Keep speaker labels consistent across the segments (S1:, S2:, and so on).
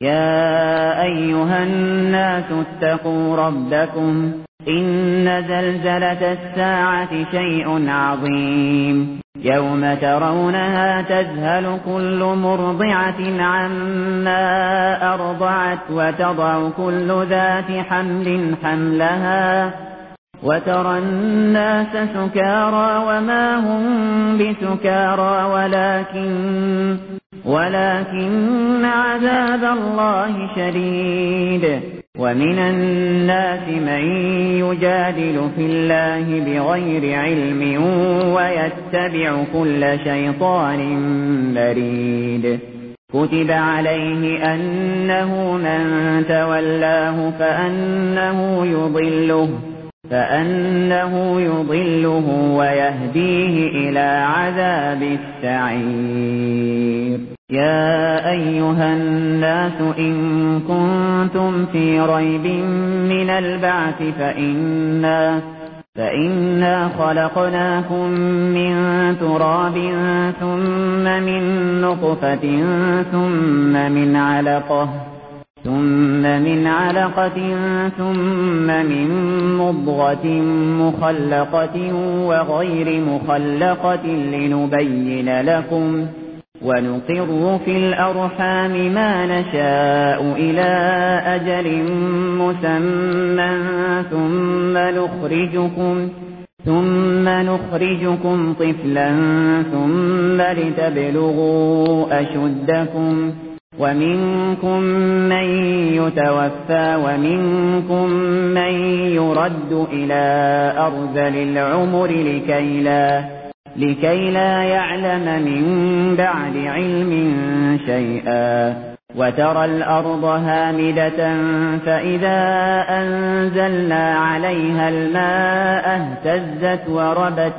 S1: يا أيها الناس اتقوا ربكم إن زلزلة الساعة شيء عظيم يوم ترونها تذهل كل مرضعة عما أرضعت وتضع كل ذات حمل حملها وترى الناس سكارى وما هم بسكارى ولكن عذاب الله شديد ومن الناس من يجادل في الله بغير علم ويتبع كل شيطان مريد كتب عليه أنه من تولاه فأنه يضله ويهديه إلى عذاب السعير يا أيها الناس إن كنتم في ريب من البعث فإنا خلقناكم من تراب ثم من نطفة ثم من علقة ثم من مضغة مخلقة وغير مخلقة لنبين لكم ونقر في الأرحام ما نشاء إلى أجل مسمى ثم نخرجكم طفلا ثم لتبلغوا أشدكم ومنكم من يتوفى ومنكم من يرد إلى أرذل العمر لكي لا يعلم من بعد علم شيئا وترى الأرض هامدة فإذا أنزلنا عليها الماء اهتزت وربت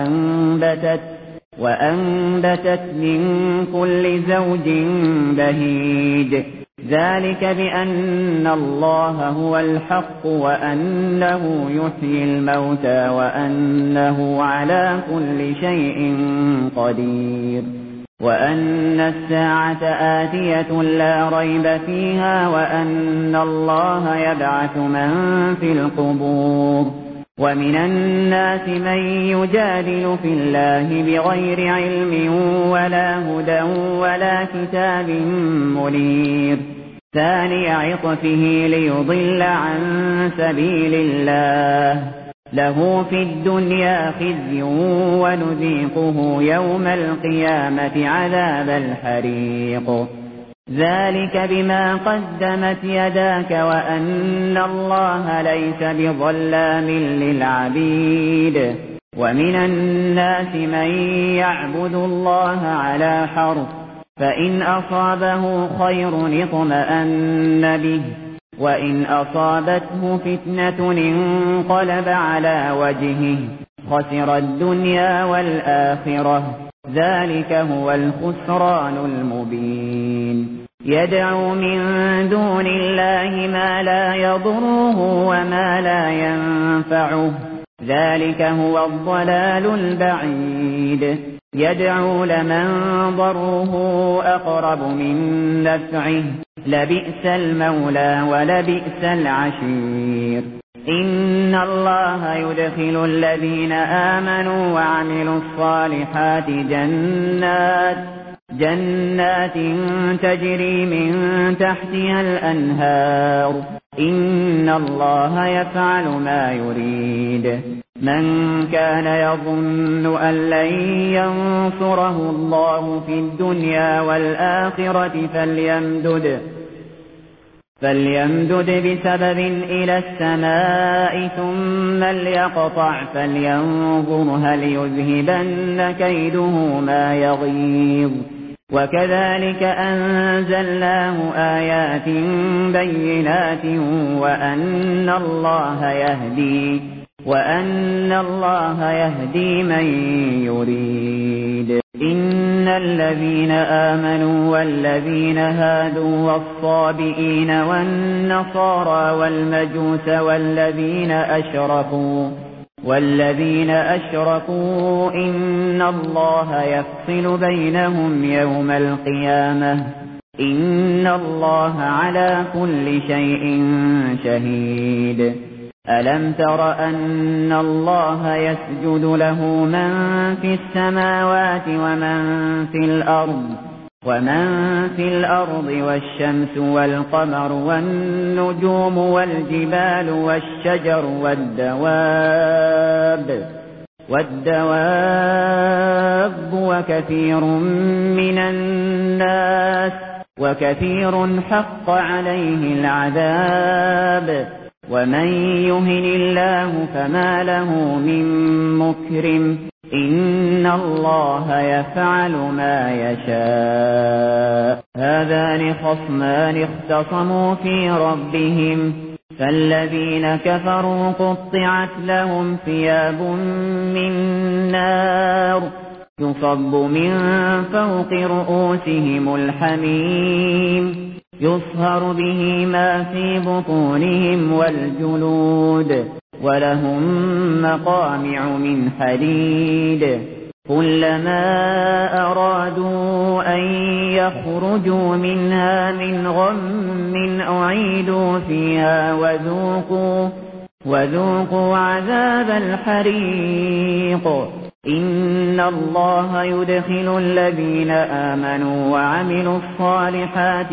S1: وأنبتت من كل زوج بهيج ذلك بأن الله هو الحق وأنه يحيي الموتى وأنه على كل شيء قدير وأن الساعة آتية لا ريب فيها وأن الله يبعث من في القبور ومن الناس من يجادل في الله بغير علم ولا هدى ولا كتاب منير ثاني عطفه ليضل عن سبيل الله له في الدنيا خزي ونذيقه يوم القيامة عذاب الحريق ذلك بما قدمت يداك وأن الله ليس بظلام للعبيد ومن الناس من يعبد الله على حرف فإن أصابه خير اطمأن به وإن أصابته فتنة انقلب على وجهه خسر الدنيا والآخرة ذلك هو الخسران المبين يدعو من دون الله ما لا يضره وما لا ينفعه ذلك هو الضلال البعيد يدعو لمن ضره أقرب من نفعه لبئس المولى ولبئس العشير إن الله يدخل الذين آمنوا وعملوا الصالحات جنات تجري من تحتها الأنهار إن الله يفعل ما يريد من كان يظن أن لن ينصره الله في الدنيا والآخرة فليمدد بسبب إلى السماء ثم ليقطع فلينظر هل يذهبن كيده ما يغيظ وكذلك أنزلناه آيات بينات وأن الله يهدي من يريد إن الذين آمنوا والذين هادوا والصابئين والنصارى والمجوس والذين أشركوا إن الله يفصل بينهم يوم القيامة إن الله على كل شيء شهيد ألم تر أن الله يسجد له من في السماوات ومن في الأرض والشمس والقمر والنجوم والجبال والشجر والدواب وكثير حق عليه العذاب ومن يهن الله فما له من مكرم إن الله يفعل ما يشاء هذان خصمان اختصموا في ربهم فالذين كفروا قطعت لهم ثياب من نار يصب من فوق رؤوسهم الحميم يصهر به ما في بطونهم والجلود ولهم مقامع من حديد كلما أرادوا أن يخرجوا منها من غم أعيدوا فيها وذوقوا عذاب الحريق إن الله يدخل الذين آمنوا وعملوا الصالحات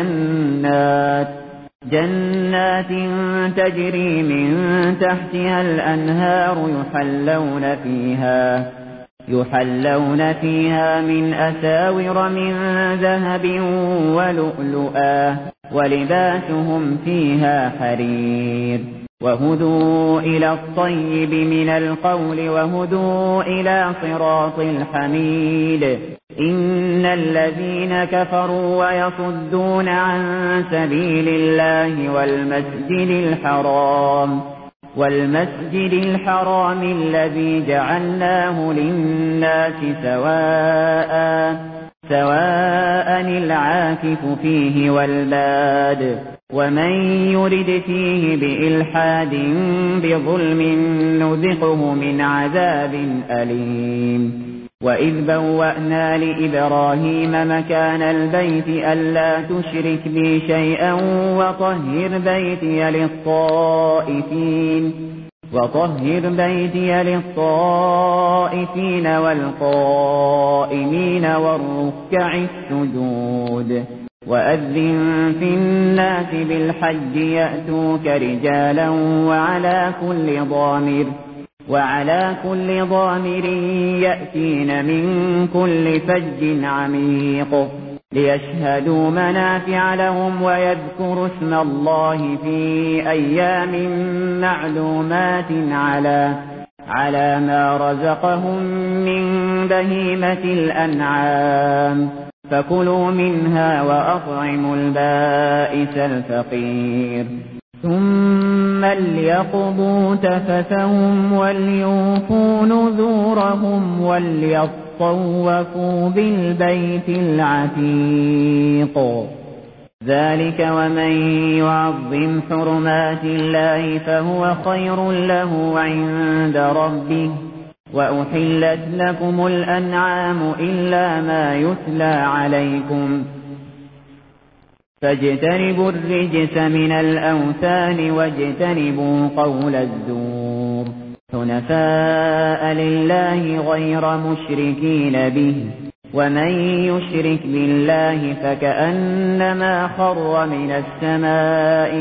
S1: جنات تجري من تحتها الأنهار يحلون فيها من أساور من ذهب ولؤلؤا ولباسهم فيها حرير وهدوا إلى الطيب من القول وهدوا إلى صراط الحميد إن الذين كفروا ويصدون عن سبيل الله والمسجد الحرام الذي جعلناه للناس سواء العاكف فيه والباد ومن يرد فيه بإلحاد بظلم نذقه من عذاب أليم وإذ بوأنا لإبراهيم مكان البيت ألا تشرك بي شيئا وطهر بيتي للطائفين والقائمين والركع السجود وأذن في الناس بالحج يأتوك رجالا وعلى كل ضامر يأتين من كل فج عميق ليشهدوا منافع لهم ويذكروا اسم الله في أيام معلومات على ما رزقهم من بهيمة الأنعام فكلوا منها وأطعموا البائس الفقير ثم ليقضوا تفثهم وليوفوا نذورهم وليطوفوا بالبيت العتيق ذلك ومن يعظم حرمات الله فهو خير له عند ربه وأحلت لكم الأنعام إلا ما يتلى عليكم فاجتنبوا الرجس من الأوثان واجتنبوا قول الزور حنفاء لله غير مشركين به ومن يشرك بالله فكأنما خر من السماء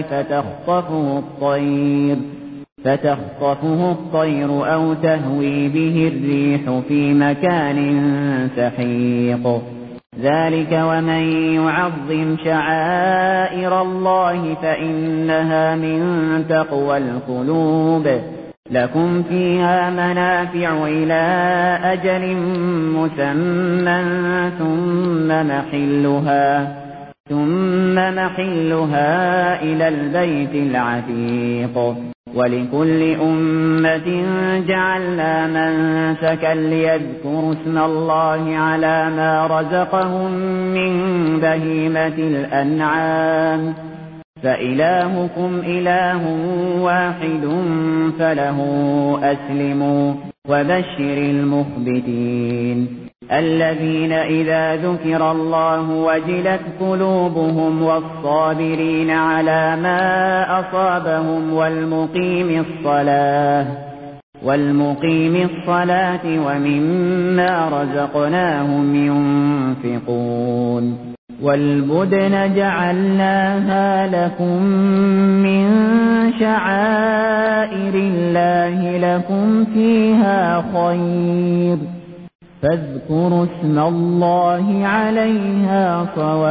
S1: فتخطفه الطير أو تهوي به الريح في مكان سحيق ذلك ومن يعظم شعائر الله فإنها من تقوى القلوب لكم فيها منافع إلى أجل مسمى ثم محلها إلى البيت العتيق ولكل أمة جعلنا منسكا ليذكروا اسم الله على ما رزقهم من بهيمة الأنعام فإلهكم إله واحد فله أسلموا وبشر المخبتين الذين إذا ذكر الله وجلت قلوبهم والصابرين على ما أصابهم والمقيم الصلاة ومما رزقناهم ينفقون والبدن جعلناها لكم من شعائر الله لكم فيها خير فاذكروا اسم الله عليها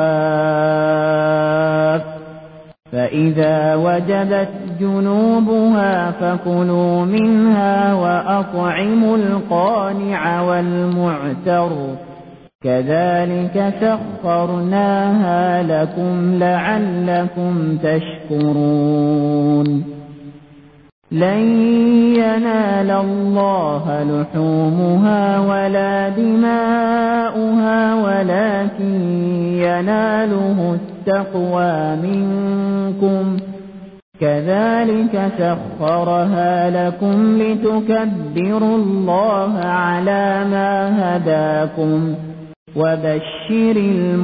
S1: صواف فإذا وجبت جنوبها فكلوا منها وأطعموا القانع والمعتر كذلك سخرناها لكم لعلكم تشكرون لن ينال الله لحومها ولا دماؤها ولكن يناله التقوى منكم كذلك سخرها لكم لتكبروا الله على ما هداكم وبشر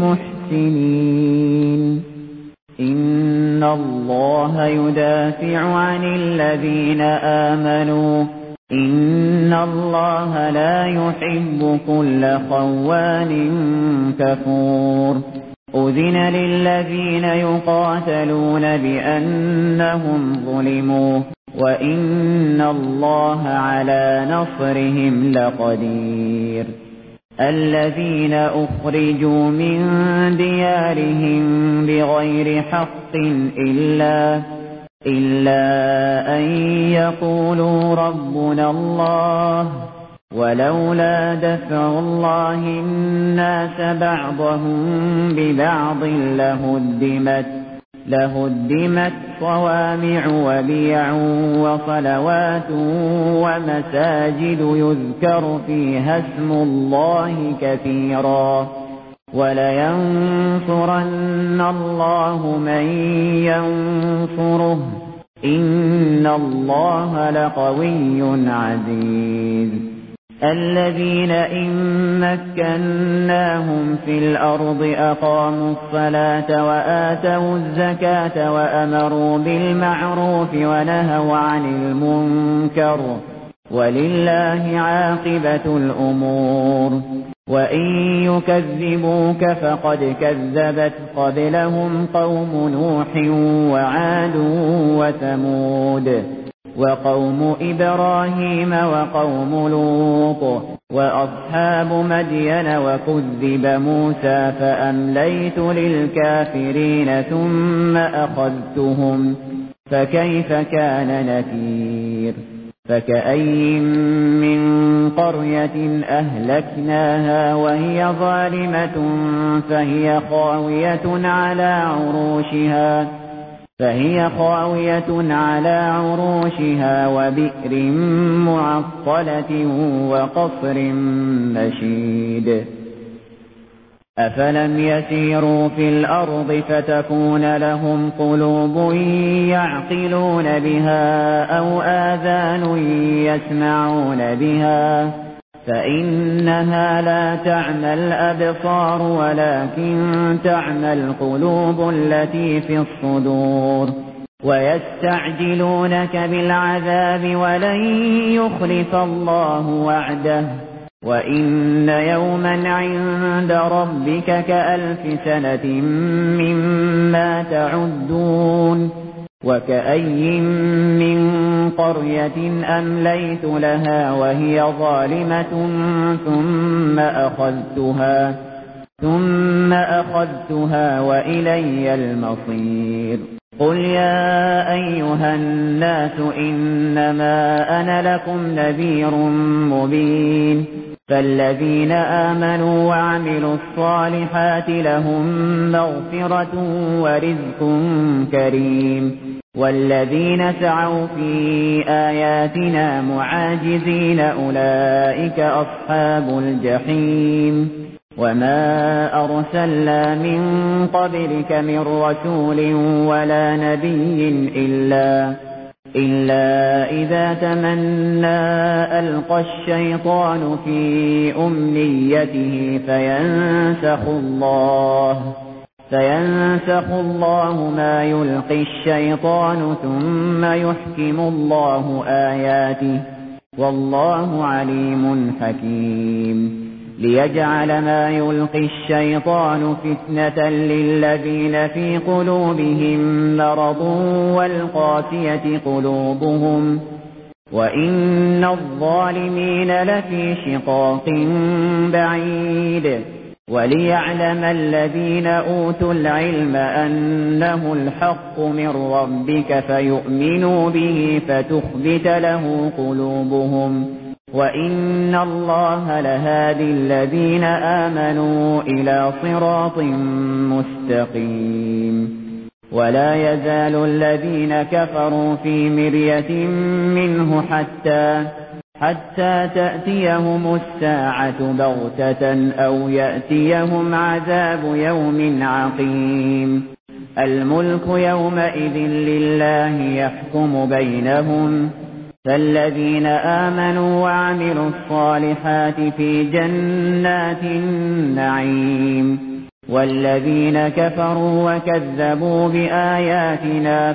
S1: المحسنين إن الله يدافع عن الذين آمنوا إن الله لا يحب كل خوان كفور أذن للذين يقاتلون بأنهم ظلموا وإن الله على نصرهم لقدير الذين أخرجوا من ديارهم بغير حق إلا أن يقولوا ربنا الله ولولا دفع الله الناس بعضهم ببعض لهدمت صوامع وبيع وصلوات ومساجد يذكر فيها اسم الله كثيرا ولينصرن الله من ينصره إن الله لقوي عزيز الذين إن مكناهم في الأرض أقاموا الصلاة وآتوا الزكاة وأمروا بالمعروف ونهوا عن المنكر ولله عاقبة الأمور وإن يكذبوك فقد كذبت قبلهم قوم نوح وعاد وثمود وقوم إبراهيم وقوم لوط وأصحاب مدين وكذب موسى فأمليت للكافرين ثم أخذتهم فكيف كان نكير فكأين من قرية أهلكناها وهي ظالمة فهي خاوية على عروشها وبئر معطلة وقصر مشيد أفلم يسيروا في الأرض فتكون لهم قلوب يعقلون بها أو آذان يسمعون بها فإنها لا تعمى الأبصار ولكن تعمى القلوب التي في الصدور ويستعجلونك بالعذاب ولن يخلف الله وعده وإن يوما عند ربك كألف سنة مما تعدون وكأين من قرية أمليت لها وهي ظالمة ثم أخذتها وإلي المصير قل يا أيها الناس إنما أنا لكم نذير مبين فالذين آمنوا وعملوا الصالحات لهم مغفرة ورزق كريم والذين سعوا في آياتنا معاجزين أولئك أصحاب الجحيم وما أرسلنا من قبلك من رسول ولا نبي إلا إذا تمنى ألقى الشيطان في أمنيته فينسخ الله ما يلقي الشيطان ثم يحكم الله آياته والله عليم حكيم ليجعل ما يلقي الشيطان فتنة للذين في قلوبهم مرض والقاسية قلوبهم وإن الظالمين لفي شقاق بعيد وليعلم الذين أوتوا العلم أنه الحق من ربك فيؤمنوا به فتخبت له قلوبهم وإن الله لهادي الذين آمنوا إلى صراط مستقيم ولا يزال الذين كفروا في مرية منه حتى تأتيهم الساعة بغتة أو يأتيهم عذاب يوم عقيم الملك يومئذ لله يحكم بينهم فالذين آمنوا وعملوا الصالحات في جنات النعيم والذين كفروا وكذبوا بآياتنا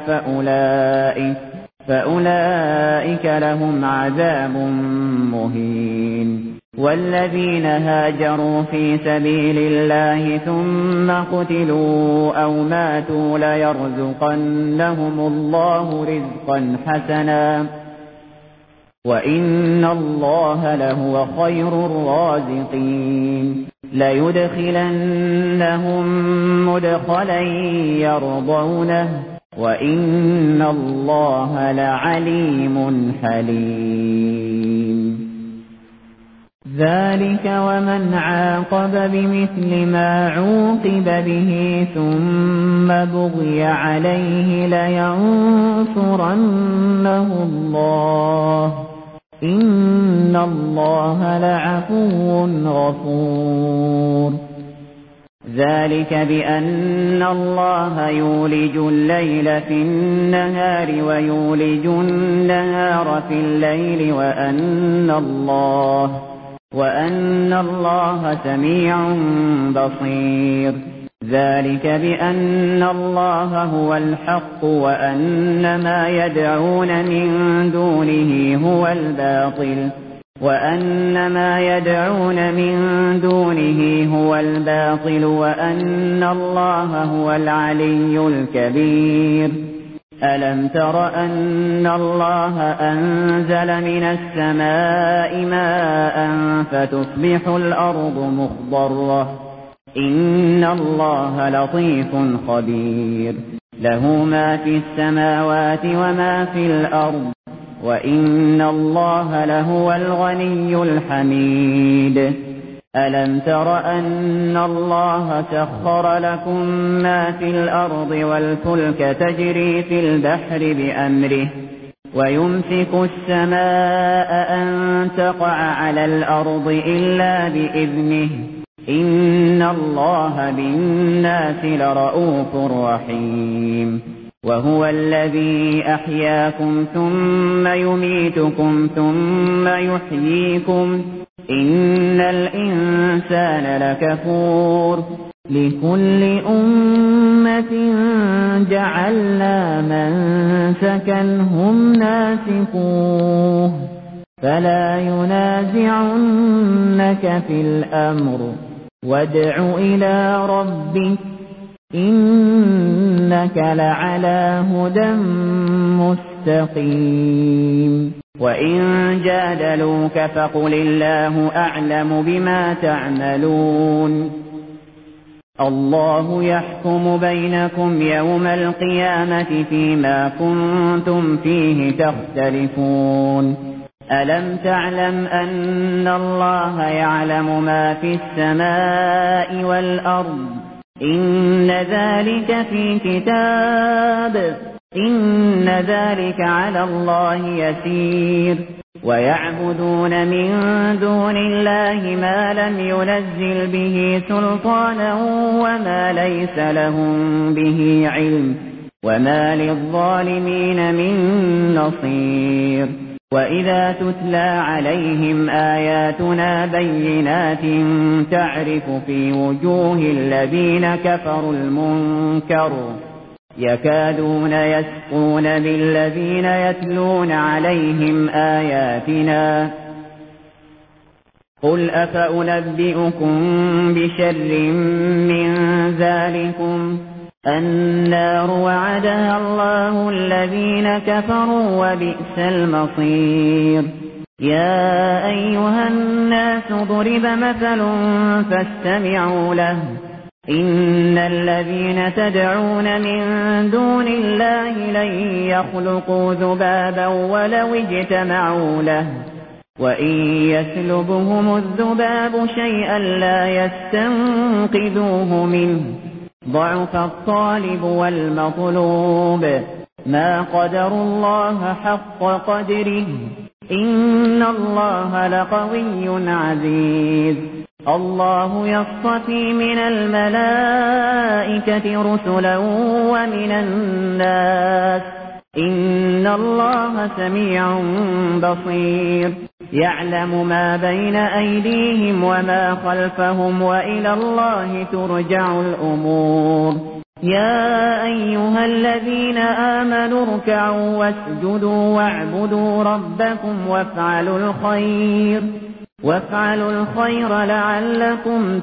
S1: فأولئك لهم عذاب مهين والذين هاجروا في سبيل الله ثم قتلوا أو ماتوا ليرزقنهم الله رزقا حسنا وإن الله لهو خير الرازقين ليدخلنهم مدخلا يرضونه وإن الله لعليم حليم ذلك ومن عاقب بمثل ما عوقب به ثم بغي عليه لينصرنه الله إن الله لعفو غفور ذلك بأن الله يولج الليل في النهار ويولج النهار في الليل وأن الله سميع بصير ذلك بأن الله هو الحق وأن ما يدعون من دونه هو الباطل وأن الله هو العلي الكبير ألم تر أن الله أنزل من السماء ماء فتصبح الأرض مخضرة إن الله لطيف خبير له ما في السماوات وما في الأرض وإن الله لهو الغني الحميد ألم تر أن الله سخر لكم ما في الأرض والفلك تجري في البحر بأمره ويمسك السماء أن تقع على الأرض إلا بإذنه إن الله بالناس لرؤوف رحيم وهو الذي أحياكم ثم يميتكم ثم يحييكم إن الإنسان لكفور لكل أمة جعلنا منسكا هم ناسكوه فلا ينازعنك في الأمر وادع إلى ربك إنك لعلى هدى مستقيم وإن جادلوك فقل الله أعلم بما تعملون الله يحكم بينكم يوم القيامة فيما كنتم فيه تختلفون ألم تعلم أن الله يعلم ما في السماء والأرض إن ذلك في كتاب إن ذلك على الله يسير ويعبدون من دون الله ما لم ينزل به سلطانا وما ليس لهم به علم وما للظالمين من نصير وإذا تتلى عليهم آياتنا بينات تعرف في وجوه الذين كفروا المنكر يكادون يسقون بالذين يتلون عليهم آياتنا قل أفأنبئكم بشر من ذلكم النار وعدها الله الذين كفروا وبئس المصير يا أيها الناس ضرب مثل فاستمعوا له إن الذين تدعون من دون الله لن يخلقوا ذبابا ولو اجتمعوا له وإن يسلبهم الذباب شيئا لا يستنقذوه منه ضعف الطالب والمطلوب ما قدر الله حق قدره إن الله لقوي عزيز الله يصطفي من الملائكة رسلا ومن الناس إن الله سميع بصير يعلم ما بين أيديهم وما خلفهم وإلى الله ترجع الأمور يا أيها الذين آمنوا اركعوا واسجدوا واعبدوا ربكم وافعلوا الخير لعلكم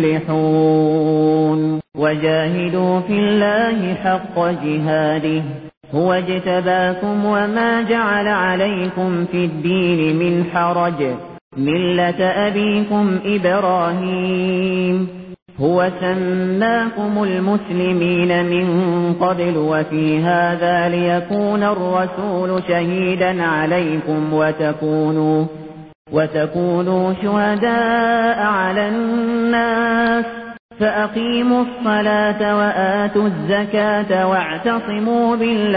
S1: تفلحون وجاهدوا في الله حق جهاده هو اجتباكم وما جعل عليكم في الدين من حرج ملة أبيكم إبراهيم هو سماكم المسلمين من قبل وفي هذا ليكون الرسول شهيدا عليكم وتكونوا شهداء على الناس فأقيموا الصلاة وآتوا الزكاة واعتصموا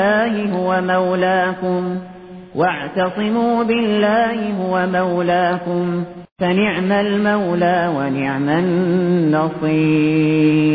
S1: بالله هو مولاكم فنعم المولى ونعم النصير